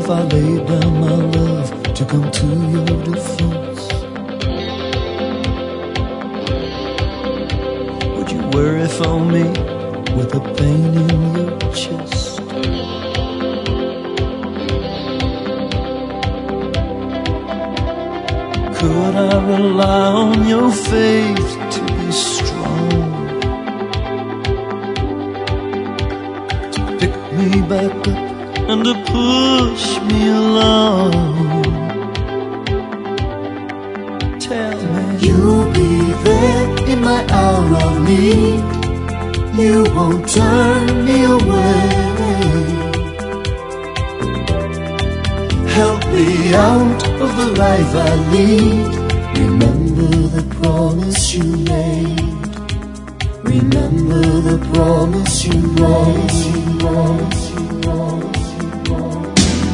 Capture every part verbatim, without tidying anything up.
if I laid down my love to come to your defense? Would you worry for me with a pain in your chest? Could I rely on your faith to be strong, to pick me back up and to push me along? Tell me you'll be there in my hour of need. You won't turn me away. Help me out of the life I lead. Remember the promise you made. Remember the promise you made. You promise, you promise, you promise.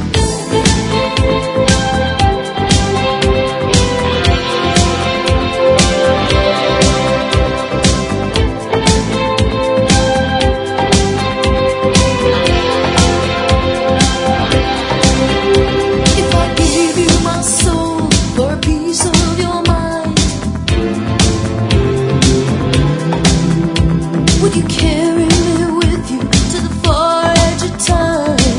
Would you carry me with you to the far edge of time?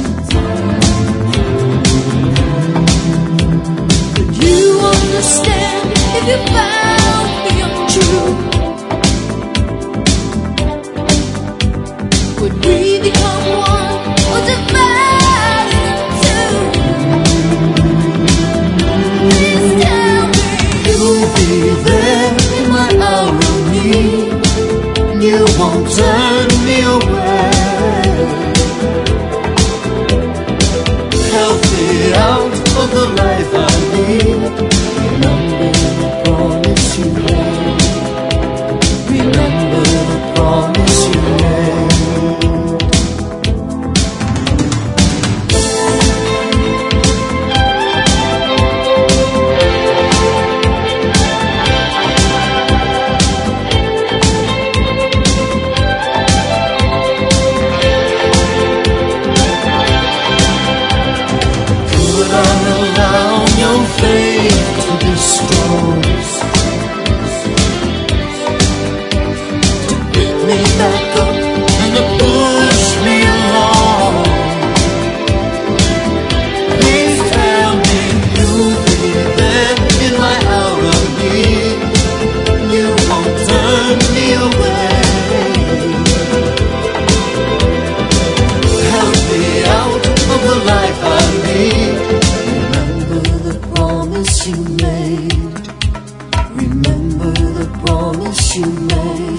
Could you understand if you found me untrue? Would we become one or divide into two? Please tell me you'll be there in my hour of need. You won't turn me away. Help me out of the life I lead. Remember the promise you made. Remember the promise you made. You made. Remember the promise you made.